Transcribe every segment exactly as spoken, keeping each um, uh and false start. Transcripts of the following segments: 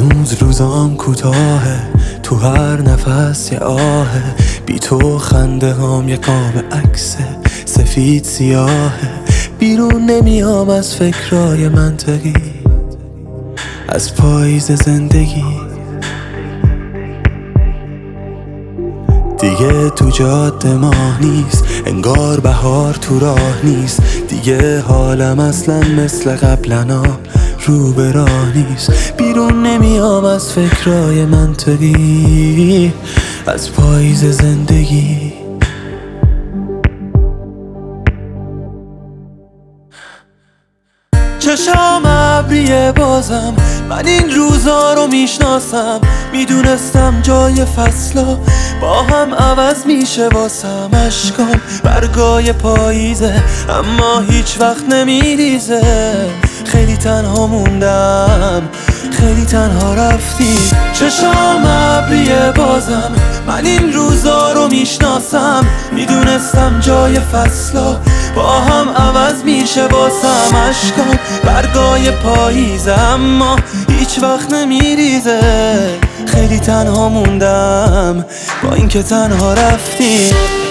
هنوز روزام کوتاهه، تو هر نفس یه آهه، بی تو خنده هام یه قاب عکس سفید سیاهه. بیرون نمیام از فکرای منطقی، از پاییز زندگی. دیگه تو جاده ماه نیست، انگار بهار تو راه نیست. دیگه حالم اصلا مثل قبلنا رو به راه نیست. بیرون نمیام از فکرای منطقی، از پاییز زندگی. چشام ابریه بازم، من این روزا رو میشناسم. میدونستم جای فصلا با هم عوض میشه واسم. اشکام برگای پاییزه اما هیچ وقت نمیریزه. خیلی تنها موندم، خیلی تنها رفتی. چشام ابریه بازم، من این روزا رو میشناسم. میدونستم جای فصلا با هم عوض میشه واسم. اشکام برگای پاییزه اما هیچ وقت نمیریزه. خیلی تنها موندم با اینکه تنها رفتی.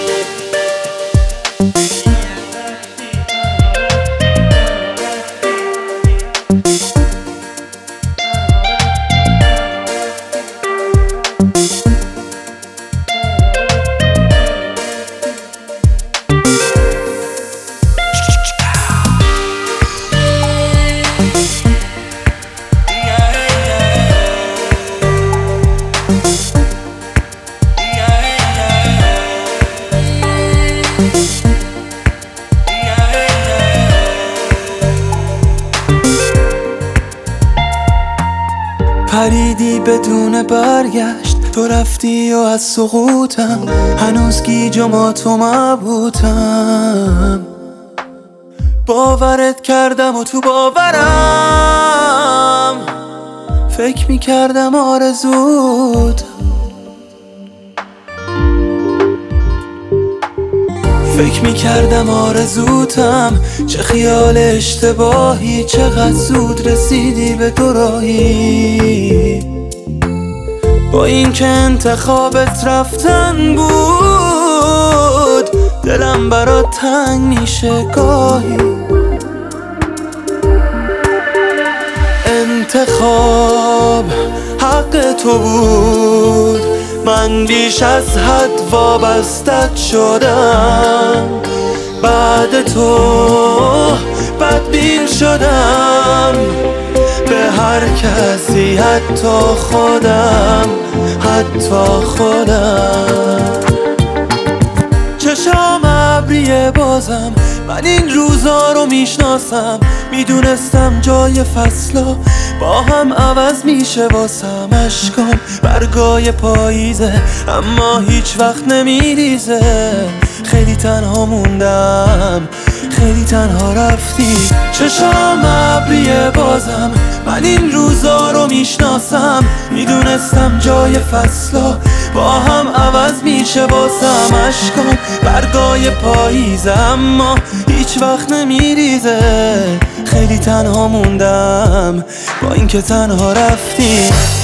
پریدی بدون برگشت، تو رفتی و از سقوطم هنوز گیج و ماتم مبهوتم. باورت کردم و تو باورم فکر میکردم آرزوت. فکر میکردم آرزوتم، چه خیال اشتباهی. چقدر زود رسیدی به دو راهی. با این که انتخابت رفتن بود، دلم برات تنگ میشه گاهی. انتخاب حق تو بود، من بیش از حد وابستت شدم. بعد تو بدبین شدم به هر کسی، حتی خودم، حتی خودم. چشام ابریه بازم، من این روزا رو میشناسم. میدونستم جای فصلا با هم عوض میشه واسم. اشکام برگای پاییزه اما هیچ وقت نمیریزه. خیلی تنها موندم، خیلی تنها رفتی. چشام ابریه بازم، من این روزا رو میشناسم. میدونستم جای فصلا با هم عوض میشه واسم. اشکام برگای پاییزه اما هیچ وقت نمیریزه. خیلی تنها موندم با اینکه تنها رفتی.